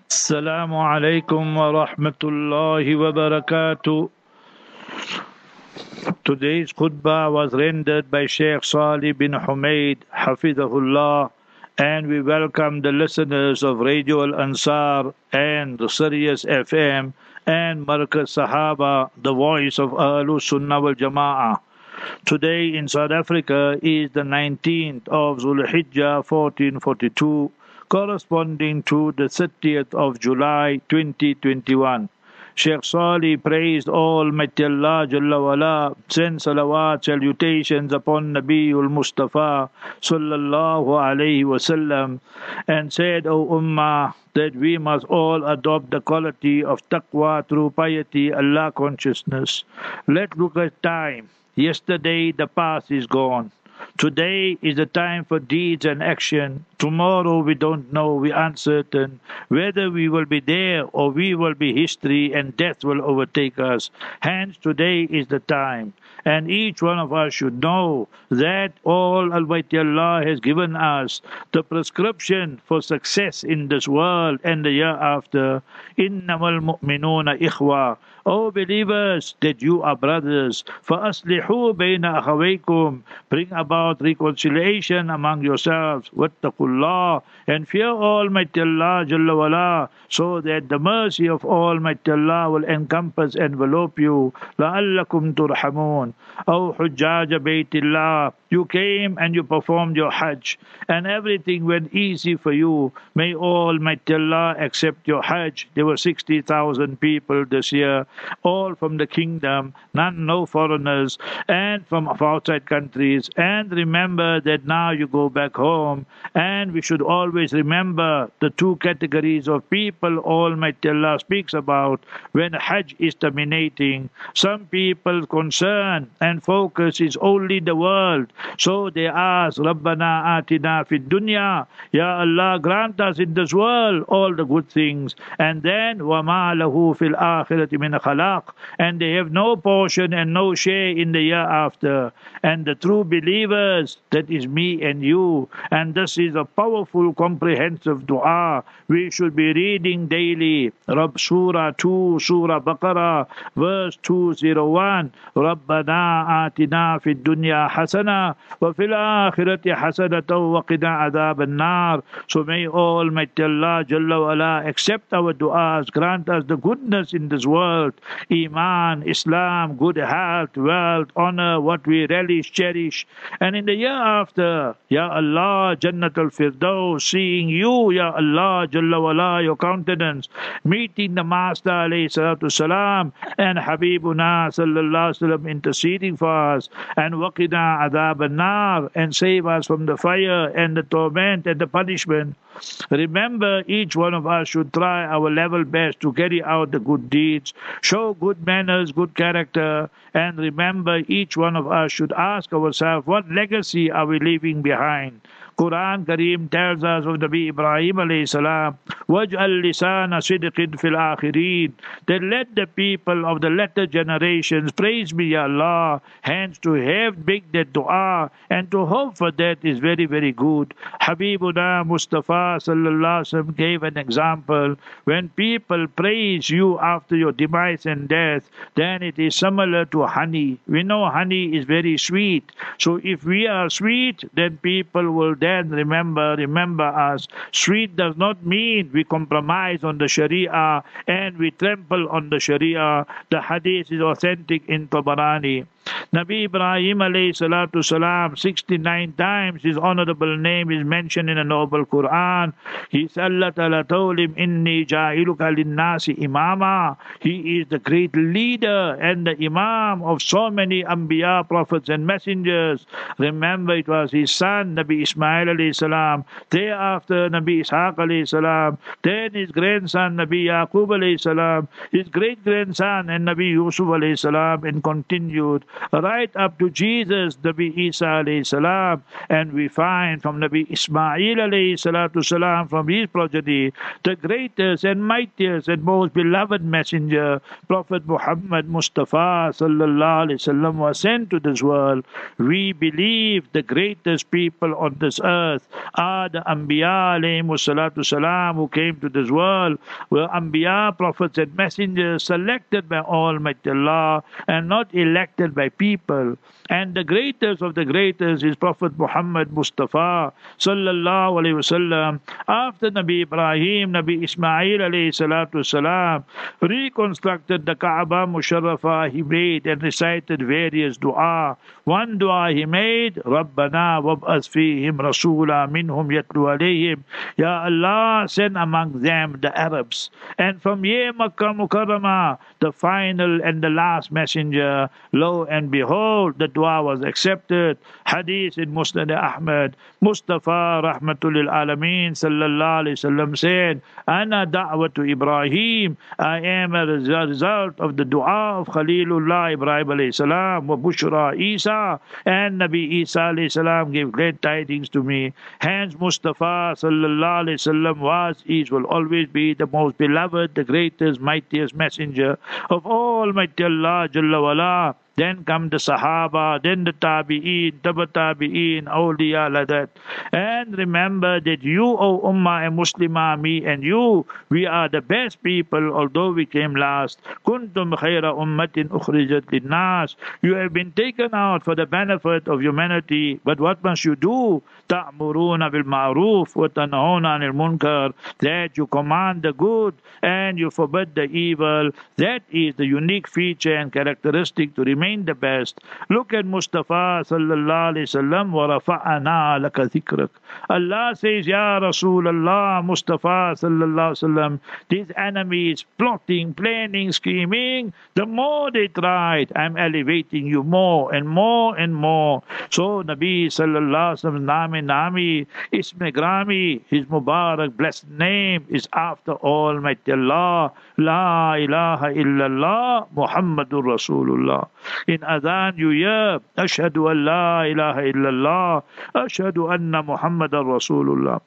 Assalamu alaikum wa rahmatullahi wa barakatuh. Today's khutbah was rendered by Sheikh Salih bin Humaid, Hafidahullah, and we welcome the listeners of Radio Al Ansar and Sirius FM and Markaz Sahaba, the voice of Ahlus Sunnah wal Jama'ah. Today in South Africa is the 19th of Zulhijjah 1442, corresponding to the 30th of July 2021. Sheikh Salih praised Almighty Allah Jalla wala, sent salawat, salutations upon Nabiul Mustafa Sallallahu Alaihi Wasallam, and said, O Ummah, that we must all adopt the quality of taqwa through piety, Allah consciousness. Let's look at time. Yesterday, the past is gone. Today is the time for deeds and action. Tomorrow we don't know, we're uncertain whether we will be there or we will be history and death will overtake us. Hence today is the time. And each one of us should know that all Almighty Allah has given us the prescription for success in this world and the year after. Innamal mu'minuna ikhwa. O believers, that you are brothers. فَأَصْلِحُوا بَيْنَ أَخَوَيْكُمْ. Bring about reconciliation among yourselves. وَاتَّقُوا and fear Almighty Allah Jalla wala, so that the mercy of Almighty Allah will encompass, envelope you. لَعَلَّكُمْ تُرْحَمُونَ. O Hujjaj Baytillah, you came and you performed your Hajj, and everything went easy for you. May Almighty Allah accept your Hajj. There were 60,000 people this year, all from the kingdom, no foreigners, and from outside countries. And remember that now you go back home, and we should always remember the two categories of people Almighty Allah speaks about when Hajj is terminating. Some people's concern and focus is only the world, so they ask, Rabbana atina fid dunya, Ya Allah, grant us in this world all the good things, and then وَمَا لَهُ فِي الْآخِرَةِ مِنْ خَلَاقٍ, and they have no portion and no share in the year after. And the true believers, that is me and you, and this is a powerful comprehensive dua we should be reading daily. Surah 2, Surah Baqarah, verse 201, Rabbana atina fid dunya hasana wa fil akhirati hasanatan wa qina adhab an-nar. So may Almighty Allah Jalla wala accept our du'as, grant us the goodness in this world, Iman, Islam, good health, wealth, honor, what we relish, cherish. And in the year after, Ya Allah, Jannatul Firdaus, seeing you, Ya Allah Jalla wala, your countenance, meeting the Master alayhi salatu salam, and Habibuna sallallahu alaihi wasallam interceding for us, and waqina adhab an-nar, and save us from the fire and the torment and the punishment. Remember, each one of us should try our level best to carry out the good deeds, show good manners, good character, and remember, each one of us should ask ourselves, what legacy are we leaving behind? Quran Kareem tells us of Nabi Ibrahim alayhi salam, وَاجْعَلْ لِسَانَ صِدْقٍ فِي الْآخِرِينَ, that let the people of the latter generations praise me, Ya Allah. Hence, to have make that dua and to hope for that is very, very good. Habibuna Mustafa sallallahu alaihi wasallam gave an example. When people praise you after your demise and death, then it is similar to honey. We know honey is very sweet. So if we are sweet, then people will then remember us. Sweet does not mean we compromise on the Sharia and we trample on the Sharia. The hadith is authentic in Tabarani. Nabi Ibrahim alayhi salatu salam, 69 times his honorable name is mentioned in the noble Quran. Allah Ta'ala told him, Inni ja'iluka linnasi imama. He is the great leader and the imam of so many anbiya, prophets and messengers. Remember, it was his son, Nabi Ismail alayhi salam, thereafter Nabi Ishaq alayhi salam, then his grandson, Nabi Yaqub alayhi salam, his great grandson and Nabi Yusuf alayhi salam, and continued. right up to Jesus, Nabi Isa alayhi salam, and we find from Nabi Ismail alayhi salatu salam, from his progeny, the greatest and mightiest and most beloved messenger, Prophet Muhammad Mustafa sallallahu alayhi wasallam, was sent to this world. We believe the greatest people on this earth are the Anbiya alayhi salatu salam, who came to this world, were Anbiya, prophets and messengers selected by Almighty Allah and not elected by people. And the greatest of the greatest is Prophet Muhammad Mustafa sallallahu alayhi wasallam. After Nabi Ibrahim, Nabi Ismail alayhi salatu salam reconstructed the Kaaba Musharrafah, he made and recited various dua. One dua he made, Rabbana wab'as fihim rasula minhum yatlu alayhim. Ya Allah, send among them the Arabs. And from Ye Makkah Mukarramah, the final and the last messenger, lo and behold, the dua was accepted. Hadith in Musnad Ahmad, Mustafa Rahmatul Alameen sallallahu alayhi wasallam said, Ana da'watu Ibrahim, I am a result of the dua of Khalilullah Ibrahim alayhi salam, wa Bushra Isa, and Nabi Isa alayhi salam gave great tidings to me. Hence Mustafa sallallahu alayhi wasallam was, is, will always be the most beloved, the greatest, mightiest messenger of Almighty Allah Jalla wala. Then come the Sahaba, then the Tabi'een, Taba Tabi'een, awliya, like that. And remember that you, O Ummah and Muslimah, me and you, we are the best people, although we came last. Kuntum khayra ummatin ukhrijat linnas. You have been taken out for the benefit of humanity, but what must you do? Ta'muruna bil ma'ruf wa tanahuna anil munkar. That you command the good and you forbid the evil. That is the unique feature and characteristic to remain the best. Look at Mustafa sallallahu alayhi wasallam, wa rafa'ana laka dhikrak. Allah says, Ya Rasulullah, Mustafa sallallahu alayhi wasallam, these enemies plotting, planning, scheming, the more they tried, I'm elevating you more and more and more. So Nabi sallallahu alayhi wasallam, Nami, Isme Grami, his Mubarak blessed name is after Almighty Allah, La ilaha illallah, Muhammadur Rasulullah. In Adhan you hear, Ashhadu an la ilaha illallah, Ashhadu anna Muhammadan Rasulullah.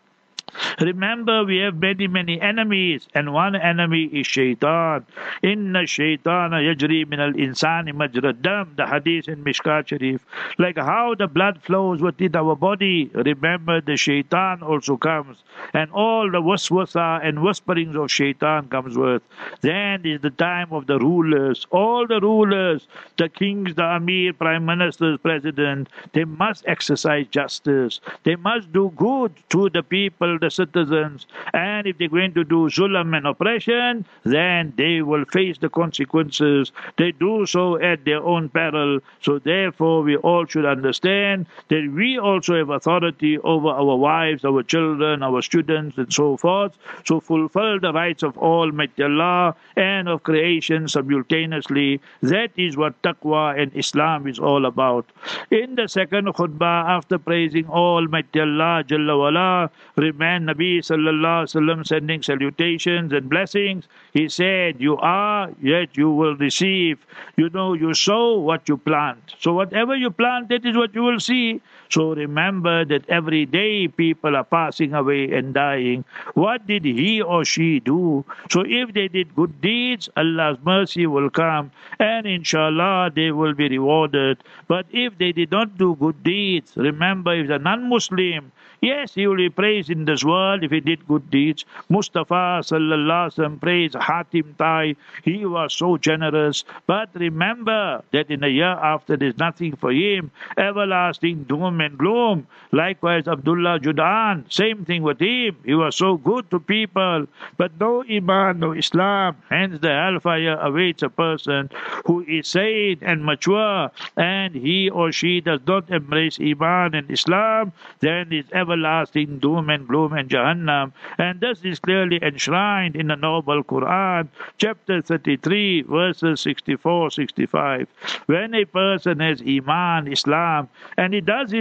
Remember, we have many, many enemies, and one enemy is Shaitan. Inna Shaitana yajri min al-insani majra dam, the hadith in Mishkat Sharif. Like how the blood flows within our body, remember the Shaitan also comes, and all the waswasa and whisperings of Shaitan comes with. Then is the time of the rulers. All the rulers, the kings, the Amir, prime ministers, president, they must exercise justice. They must do good to the people, the citizens, and if they're going to do zulm and oppression, then they will face the consequences. They do so at their own peril. So therefore we all should understand that we also have authority over our wives, our children, our students, and so forth. So fulfill the rights of Almighty Allah and of creation simultaneously. That is what taqwa and Islam is all about. In the second khutbah, after praising Almighty Allah Jalla wala, and Nabi sallallahu alaihi wasallam sending salutations and blessings, he said, you are, yet you will receive. You know, you sow what you plant. So whatever you plant, that is what you will see. So remember that every day people are passing away and dying. What did he or she do? So if they did good deeds, Allah's mercy will come, and inshallah they will be rewarded. But if they did not do good deeds, remember, if the non-Muslim, yes, he will be praised in this world if he did good deeds. Mustafa sallallahu alaihi wasallam praised Hatim Tai. He was so generous. But remember that in the year after there's nothing for him. Everlasting doom and gloom. Likewise Abdullah Judan, same thing with him. He was so good to people. But no Iman, no Islam. Hence the hellfire awaits a person who is sane and mature, and he or she does not embrace Iman and Islam. Then is everlasting doom and gloom and Jahannam. And this is clearly enshrined in the noble Quran, chapter 33, verses 64-65. When a person has Iman, Islam, and he does his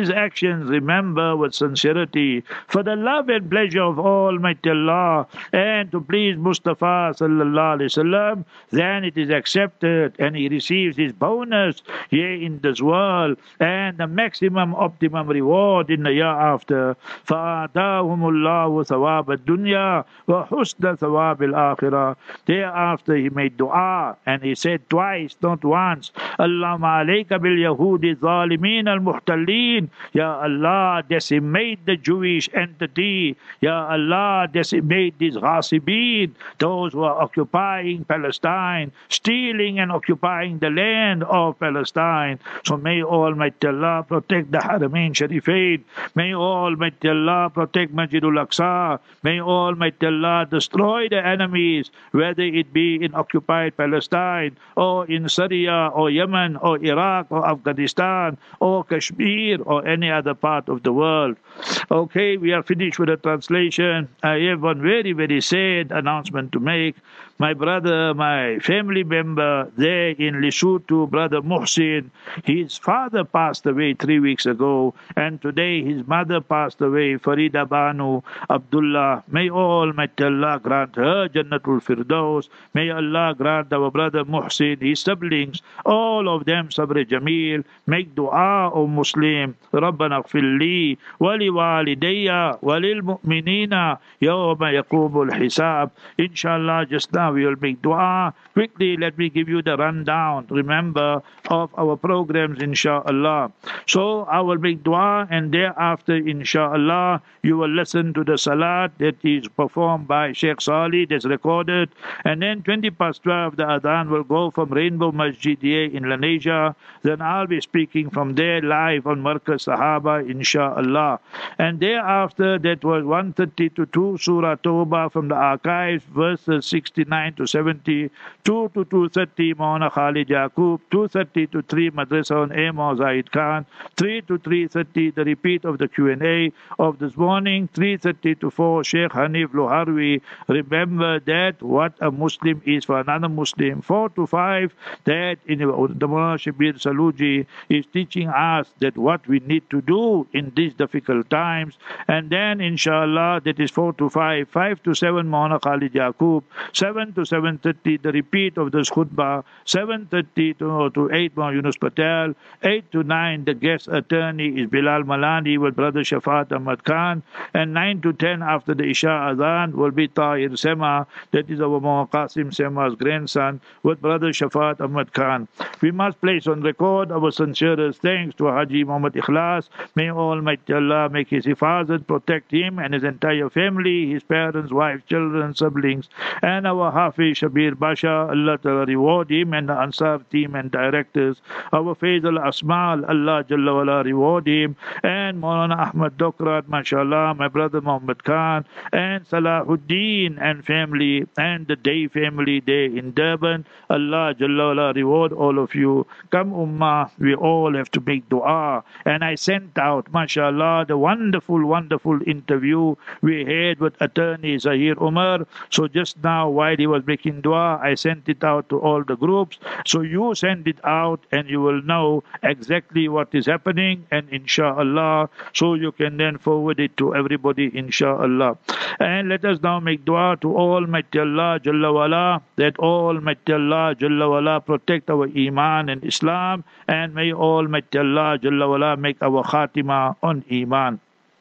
these actions, remember with sincerity, for the love and pleasure of Almighty Allah, and to please Mustafa sallallahu alaihi wasallam, then it is accepted, and he receives his bonus here in this world, and the maximum optimum reward in the year after. فَآتَاهُمُ اللَّهُ ثَوَابَ الدُّنْيَا وَحُسْنَ ثَوَابِ الْآخِرَةِ. Thereafter he made dua, and he said twice, not once, Allahumma alayka bil yahudi zalimin al muhtallin. Ya Allah, decimate the Jewish entity. Ya Allah, decimate these ghasibin, those who are occupying Palestine, stealing and occupying the land of Palestine. So may Almighty Allah protect the Haramain Sharifain. May Almighty Allah protect Masjidul Aqsa. May Almighty Allah destroy the enemies, whether it be in occupied Palestine, or in Syria, or Yemen, or Iraq, or Afghanistan, or Kashmir, or any other part of the world. Okay, we are finished with the translation. I have one very, very sad announcement to make. My brother, my family member there in Lesotho, Brother Muhsin, his father passed away 3 weeks ago, and today his mother passed away, Farida Banu Abdullah. May Almighty Allah grant her Jannatul Firdaus. May Allah grant our brother Muhsin, his siblings, all of them Sabr Jameel. Make dua, O Muslim. Rabbana ighfir li wa li walidayya wa lil mu'minina yawma yaqumul hisab. Inshallah, just now we will make dua. Quickly, let me give you the rundown, remember, of our programs, inshallah. So I will make dua, and thereafter, inshallah, you will listen to the salat that is performed by Sheikh Salih, that's recorded. And then 12:20, the adhan will go from Rainbow Masjid here in Lenasia. Then I'll be speaking from there live on Markaz Sahaba, inshallah. And thereafter, that was 1:30 to 2, Surah Tawbah from the archives, verses 69 to 70, 2 to 2:30, Maulana Khalid Yaqub, 2:30 to 3, Madrasa on Amos Zaid Khan, 3 to 3:30, the repeat of the Q&A of this morning, 3:30 to 4, Sheikh Hanif Loharwi. Remember that what a Muslim is for another Muslim. 4 to 5, that in the Maulana Shabir Saluji is teaching us that what we need to do in these difficult times. And then, inshallah, that is 4 to 5, 5 to 7, Maulana Khalid Yaqub, 7 to 7:30, the repeat of this khutbah, 7:30 to 8, Maulana Yunus Patel, 8 to 9, the guest attorney is Bilal Malani with Brother Shafat Ahmad Khan, and 9 to 10 after the Isha Adhan will be Tahir Sema, that is our Maulana Qasim Sema's grandson, with Brother Shafat Ahmad Khan. We must place on record our sincerest thanks to Haji Muhammad Ikhlas. May Almighty Allah make his hifazat, protect him and his entire family, his parents, wife, children, siblings, and our Hafiz Shabir Basha. Allah Ta'ala reward him and the Ansar team and directors. Our Faisal Asmal, Allah Jalla wala reward him, and Maulana Ahmad Dokrat, mashallah, my brother Muhammad Khan, and Salahuddin and family, and the Day family there in Durban. Allah Jalla wala reward all of you. Come Ummah, we all have to make dua. And I sent out, mashallah, the wonderful, wonderful interview we had with attorney Zahir Umar. So just now, while he was making dua, I sent it out to all the groups. So you send it out and you will know exactly what is happening, and inshallah, so you can then forward it to everybody, inshallah. And let us now make dua to Almighty Allah Jalla wala, that Almighty Allah Jalla wala protect our Iman and Islam, and may Almighty Allah Jalla wala make our khatima on Iman.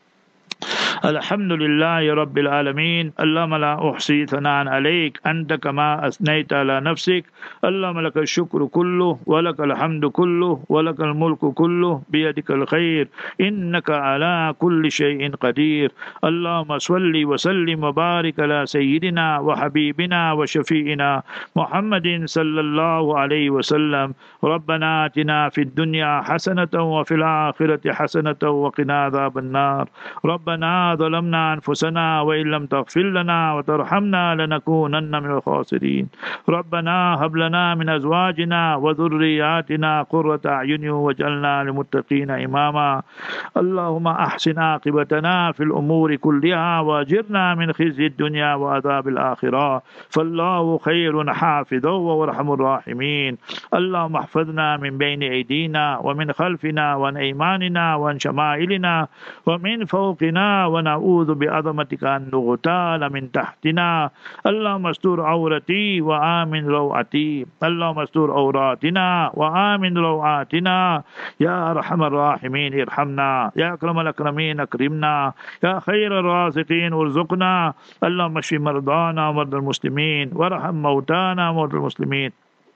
الحمد لله رب العالمين. اللهم لا أحصي ثناء عليك أنت كما أثنيت على نفسك. اللهم لك الشكر كله ولك الحمد كله ولك الملك كله بيدك الخير إنك على كل شيء قدير. اللهم صل وسلم وبارك على سيدنا وحبيبنا وشفيعنا محمد صلى الله عليه وسلم. ربنا آتنا في الدنيا حسنة وفي الآخرة حسنة وقنا عذاب النار. ربنا ربنا ظلمنا أنفسنا وإن لم تغفر لنا وترحمنا لنكونن من الخاسرين. ربنا هب لنا من أزواجنا وذرياتنا قرة أعين واجعلنا للمتقين إماما. اللهم أحسن عاقبتنا في الأمور كلها وأجرنا من خزي الدنيا وعذاب الآخرة، فالله خير حافظا وأرحم الراحمين. اللهم احفظنا من بين أيدينا ومن خلفنا وعن أيماننا وعن شمائلنا ومن فوقنا، ونعوذ بعظمتك أن نغتال من تحتنا. اللهم استر عورتي وآمن روعتي، اللهم استر عوراتنا وآمن روعاتنا يا أرحم الراحمين. ارحمنا يا أكرم الأكرمين، أكرمنا يا خير الرازقين، ارزقنا. اللهم اشف مرضانا ومرضى المسلمين وارحم موتانا وموتى المسلمين.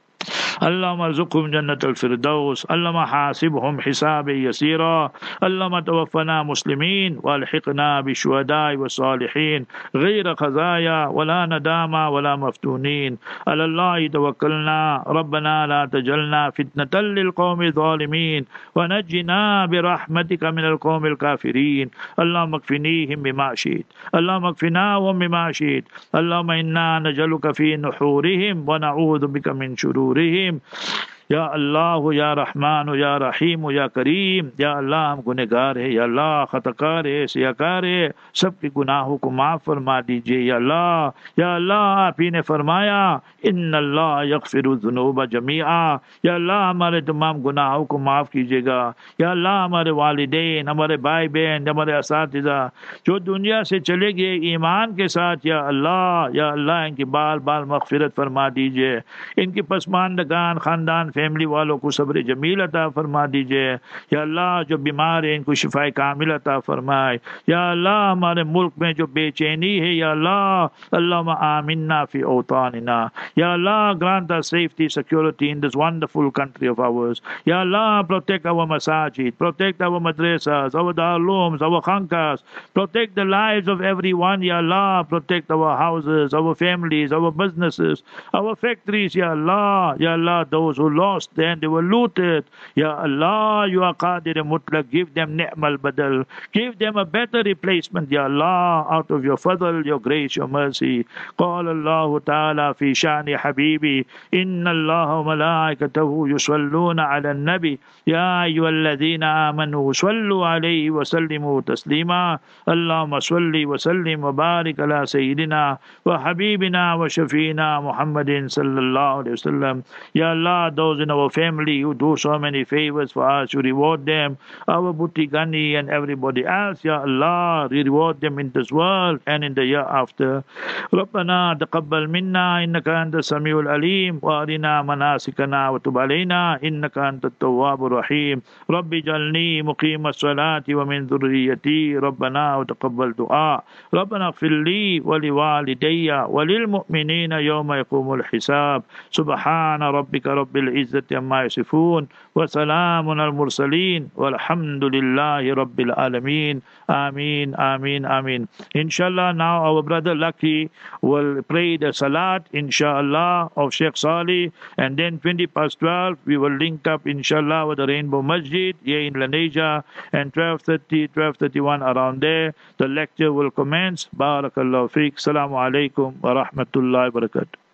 اللهم ارزقهم جنة الفردوس، اللهم حاسبهم حسابا يسيرا. اللهم توفنا مسلمين والحقنا بالشهداء والصالحين غير خزايا ولا ندامة ولا مفتونين. على الله توكلنا، ربنا لا تجعلنا فتنة للقوم الظالمين ونجنا برحمتك من القوم الكافرين. اللهم اكفنيهم بما شئت، اللهم اكفناهم بما شئت. اللهم إنا نجعلك في نحورهم ونعوذ بك من شرورهم. या अल्लाह या रहमान या रहीम या करीम। या अल्लाह हम गुनहगार है, या अल्लाह खताकार है, सियाकार है, सबके गुनाहों को माफ़ फरमा दीजिए। या अल्लाह आप ही ने फरमाया इन्नल्लाह यग़फ़िरुज़्ज़ुनूब जमीआ। या अल्लाह हमारे तमाम गुनाहों को माफ़ कीजिएगा। या अल्लाह हमारे वालिदैन, हमारे भाई बहन, हमारे असातिज़ा जो दुनिया से चले गए ईमान के साथ, या अल्लाह इनकी बाल बाल मग़फ़िरत फरमा दीजिए। इनकी पसमानदगान ख़ानदान फैमिली वालों को सब्र जमील अता फरमा दीजिए। या अल्लाह जो बीमार है इनको शिफाए कामिल अता फरमाए। या अल्लाह हमारे मुल्क में जो बेचैनी है, या अल्लाह आमिन्ना फी औतानिना। या अल्लाह grant us safety, security in this wonderful country of ours. Ya Allah, protect our masajid, protect our madrasas, our darulums, our khankas, protect the lives of everyone. Ya Allah, protect our houses, our families, our businesses, our factories. Ya Allah, those who lost and they were looted. Ya Allah, you are Qadir Mutlaq, give them ni'mal badal, give them a better replacement. Ya Allah, out of your fadl, your grace, your mercy. قال الله تعالى في شأن حبيبي إن الله وملائكته يصلون على النبي يا أيها الذين آمنوا صلوا عليه وسلموا تسليما. اللهم صل وسلم وبارك على سيدنا وحبيبنا وشفينا محمد صلى الله عليه وسلم. Ya Allah, those in our family who do so many favors for us, you reward them. Our Bhuti Gani and everybody else, Ya Allah, reward them in this world and in the year after. ربنا تقبل منا إنك أنت السميع العليم وأرنا مناسكنا وتب علينا إنك أنت التواب الرحيم. رب اجعلني مقيم الصلاة ومن ذريتي ربنا وتقبل دعاء. ربنا اغفر لي ولوالدي وللمؤمنين يوم يقوم الحساب. سبحان ربك رب العزة عما يصفون وسلام على المرسلين والحمد لله رب العالمين. Ameen, Ameen, Ameen. Inshallah, now our brother Lucky will pray the Salat, inshallah, of Sheikh Salih, and then 12:20 we will link up, inshallah, with the Rainbow Masjid here in Lanesia, and 12:30, 12:31 around there, the lecture will commence. Barakallahu feek. Assalamu alaikum wa rahmatullahi wa barakatuh.